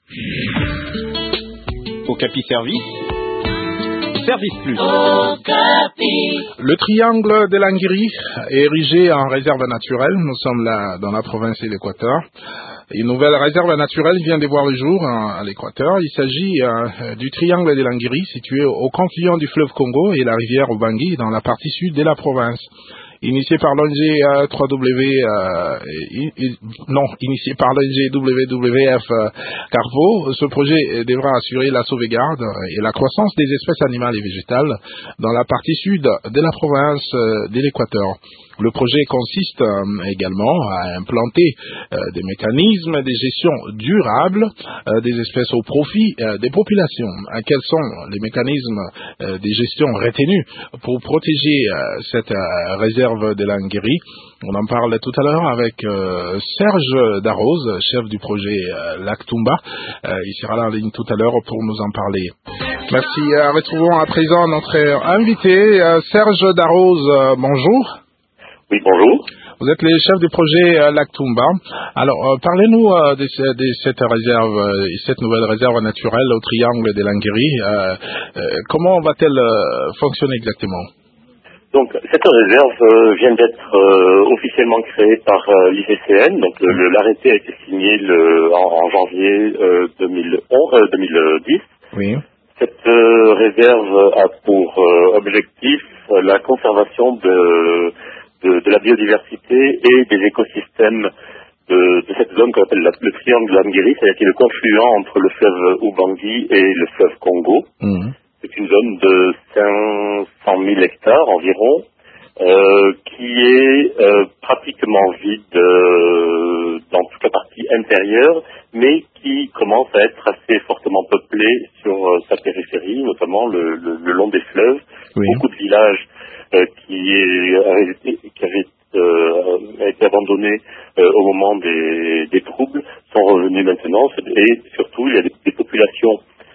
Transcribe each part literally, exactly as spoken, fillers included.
Okapi Service, Service Plus. Okapi. Le triangle de l'Anguiri est érigé en réserve naturelle. Nous sommes là dans la province de l'Équateur. Une nouvelle réserve naturelle vient de voir le jour à l'Équateur. Il s'agit euh, du triangle de l'Anguiri, situé au confluent du fleuve Congo et la rivière Ubangi dans la partie sud de la province. Initié par l'O N G euh, trois W, euh, in, in, non, initié par l'O N G W W F euh, Carpo, ce projet devra assurer la sauvegarde et la croissance des espèces animales et végétales dans la partie sud de la province euh, de l'Équateur. Le projet consiste euh, également à implanter euh, des mécanismes de gestion durable euh, des espèces au profit euh, des populations. Euh, quels sont les mécanismes euh, de gestion retenus pour protéger euh, cette euh, réserve de l'Anguiri? On en parle tout à l'heure avec euh, Serge Darroze, chef du projet euh, Lac Toumba. Euh, il sera là en ligne tout à l'heure pour nous en parler. Merci. Euh, retrouvons à présent notre invité, euh, Serge Darroze. Euh, bonjour. Oui, bonjour. Vous êtes le chef du projet euh, Lac Toumba. Alors, euh, parlez-nous euh, de, de cette réserve, euh, cette nouvelle réserve naturelle au triangle de l'Anguiri. Euh, euh, comment va-t-elle euh, fonctionner exactement? Donc, cette réserve euh, vient d'être euh, officiellement créée par euh, l'I C C N. Donc, le, le, l'arrêté a été signé le, en, en janvier euh, deux mille onze, euh, deux mille dix. Oui. Cette euh, réserve a pour euh, objectif euh, la conservation de De, de la biodiversité et des écosystèmes de, de cette zone qu'on appelle la, le triangle de l'Anguiri, c'est-à-dire qui est le confluent entre le fleuve Ubangi et le fleuve Congo. Mmh. C'est une zone de cinq cent mille hectares environ, euh, qui est euh, pratiquement vide euh, dans toute la partie intérieure, mais qui commence à être assez fortement peuplée sur euh, sa périphérie, notamment le, le, le long des fleuves. Oui. Beaucoup de villages Euh, qui, est, qui avait euh, été abandonné euh, au moment des, des troubles sont revenus maintenant, et surtout il y a des, des populations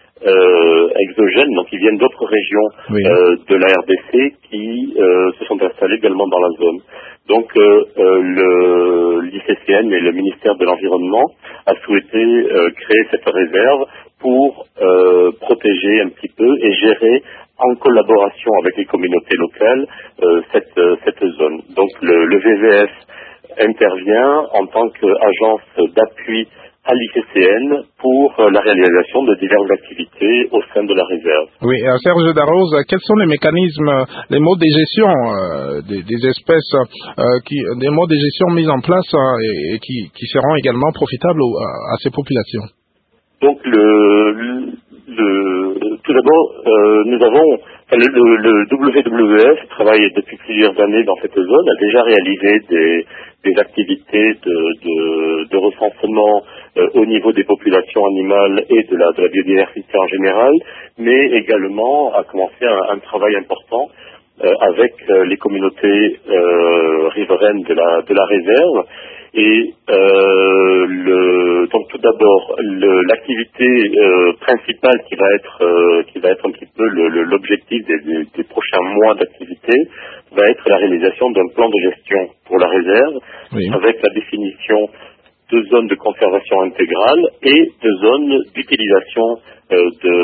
euh, exogènes, donc qui viennent d'autres régions oui. euh, de la R D C qui euh, se sont installées également dans la zone. Donc euh, euh, le, l'I C C N et le ministère de l'Environnement a souhaité euh, créer cette réserve pour euh, protéger un petit peu et gérer en collaboration avec les communautés locales euh, cette, euh, cette zone. Donc le, le V V F intervient en tant qu'agence d'appui à l'I C C N pour euh, la réalisation de diverses activités au sein de la réserve. Oui, euh, Serge Darroze, quels sont les mécanismes, les modes de gestion euh, des, des espèces, euh, qui, des modes de gestion mis en place euh, et, et qui, qui seront également profitables au, à, à ces populations? Donc le, le tout d'abord, euh, nous avons enfin, le, le, le W W F travaille depuis plusieurs années dans cette zone, a déjà réalisé des, des activités de, de, de recensement euh, au niveau des populations animales et de la, de la biodiversité en général, mais également a commencé un, un travail important euh, avec euh, les communautés euh, riveraines de la, de la réserve. Et euh, le, donc tout d'abord, le, l'activité euh, principale qui va être euh, qui va être un petit peu le, le, l'objectif des, des, des prochains mois d'activité va être la réalisation d'un plan de gestion pour la réserve, oui. avec la définition de zones de conservation intégrale et de zones d'utilisation euh, de,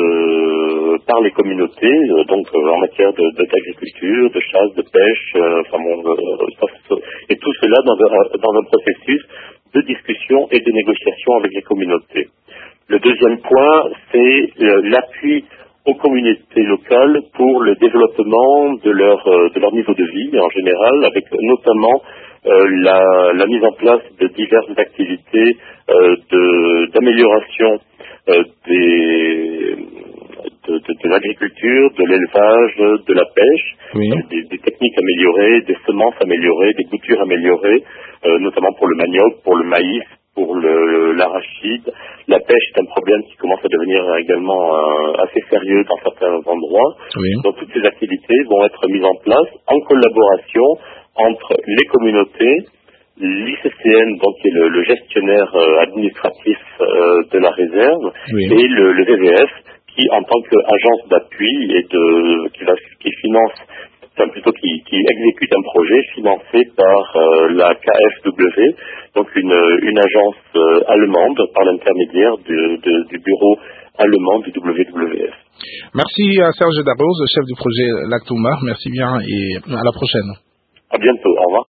par les communautés, euh, donc euh, en matière de, de, d'agriculture, de chasse, de pêche, euh, enfin bon, euh, et tout cela dans un, dans un processus de discussion et de négociation avec les communautés. Le deuxième point, c'est euh, l'appui aux communautés locales pour le développement de leur, euh, de leur niveau de vie en général, avec notamment euh, la, la mise en place de diverses activités euh, de, d'amélioration euh, des, de, de, de l'agriculture, de l'élevage, de la pêche, oui. des, des techniques améliorées, des semences améliorées, des boutures améliorées, euh, notamment pour le manioc, pour le maïs, pour le, l'arachide. La pêche est un problème qui commence à devenir également euh, assez sérieux dans certains endroits. Oui. Donc toutes ces activités vont être mises en place en collaboration entre les communautés, l'I C C N, donc qui est le, le gestionnaire euh, administratif euh, de la réserve, oui. et le, le V V F, qui en tant qu'agence d'appui et de qui, va, qui finance enfin plutôt qui, qui exécute un projet financé par euh, la K F W, donc une, une agence euh, allemande par l'intermédiaire de, de, du bureau allemand du W W F. Merci à Serge Darroze, chef du projet Lactuma. Merci bien et à la prochaine. À bientôt. Au revoir.